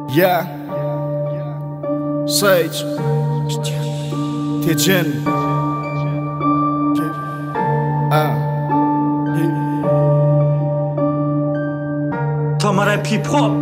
Yeah, Sage, Tejen, Tamara P-pop.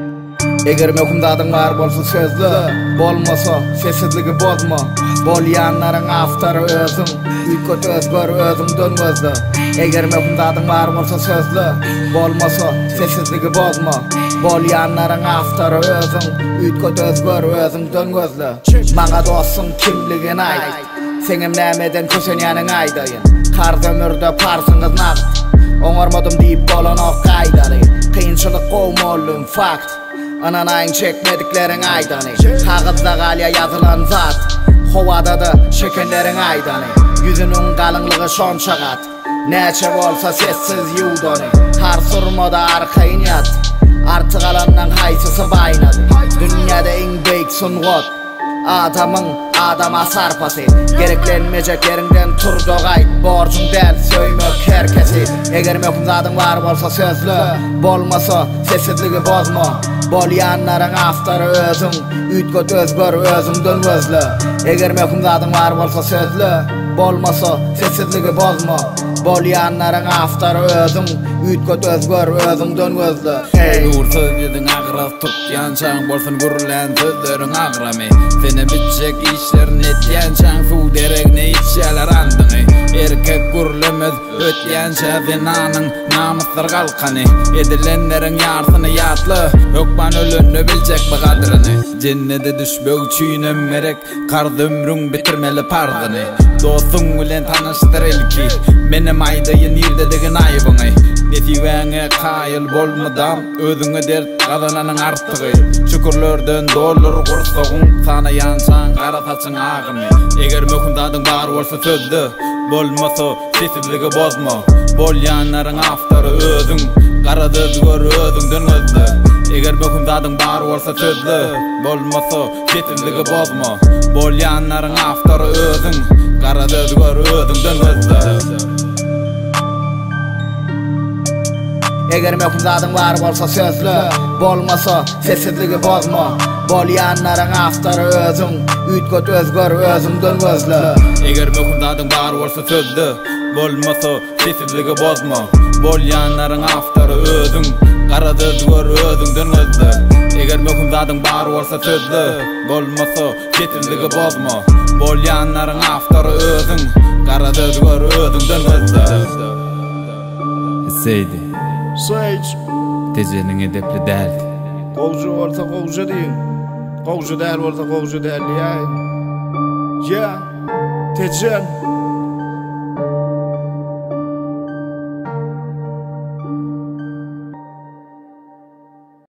Eger mehkumdadyň bar bolsa sözlü, bolmasa sessizligi bozma. Bolýanlaryň aftary özüň, üýtgöt özgör özüňden gözle. Eger mehkumdadyň bar bolsa sözlü, bolmasa sessizligi bozma. Bolýanlaryň aftary özüň, üýtgöt özgör özüňden gözle. Maňa dostum kimligini aýt, seňem nämeden köşenýäniň aýdaýyn. Kar ömürde parsyňyz nagt, oňarmadym diýip bolan ok gaýdary. Kynçylyk gowmolum fakt. Ananaýyň çekmedikleriň aýdany, kagazda galya ýazylan zat, howada da şekenleriň aýdany. Yüzüniň galynlygy şonça gat, näçe bolsa sessiz ýuwdany. Har surmada arkaýyn ýat, artyk alandan haýsysy baýnady. Dünýäde iň beýik sungat, adamyň adama sarpasy. Gereklenmejek ýerinden turdy gaýt, borjun däl söýmek herkesi. Eger mehkumdadyň bar bolsa sözlü, bolmasa sessizligi bozma. Bolýanlaryň aftary özüň, üýtgöt özgör özüňden gözle. Eger mehkumdadyň bar bolsa sözlü, bolmasa sessizligi bozma. Bolýanlaryň aftary özüň, üýtgöt özgör özüňden gözle. Nursyz ýediň agyraz tutýan çaň bolsun gürlen sözleriň agramy. Seni bitjek işlerini etýän çaň suw deregine içýärler andyny. Erkek gürlemez ötýän şäzenanyň namuslar galkany. Edilenleriň ýarsyny ýatly, hökman ölünni biljek bu gadryny. Jennete düşmek üçin emmerek, karda ömrüň bitirmeli pardyny. Dostum bilen tanyşdyrylky, menem aýdaýyn ýerde degen aýbyňy. Netiwäňe kaýyl bolmadan, özüňe dert gazananyň artygy. Şükürlerden dollar gursagyň, sana ýansaň gara saçyň agyny. Eger mehkumdadyň bar bolsa sözlü, bolmasa sessizligi bozma. Bolýanlaryň aftary özüň, garada özgör özüňden gözle. Eger mehkumdadyň bar bolsa sözlü, bolmasa sessizligi bozma. Bolýanlaryň aftary özüň, garada özgör özüňden gözle. Eger mehkumdadyň bar bolsa sözlü, bolmasa sessizligi bozma. Bolýanlaryň aftary özüň, üýtgöt özgör özüňden gözle. Eger mehkumdadyň bar bolsa sözlü, bolmasa sessizligi bozma. Bolýanlaryň aftary özüň, garada özgör özüňden gözle. Eger mehkumdadyň bar bolsa sözlü, bolmasa sessizligi bozma. Bolýanlaryň aftary özüň, garada özgör özüňden gözle. Seydi Sage, Tejen'in edepli däldi. gowjy bolsa gowjy diýin. Gowjy däl bolsa gowjy däl diýär. Yeah, Tejen.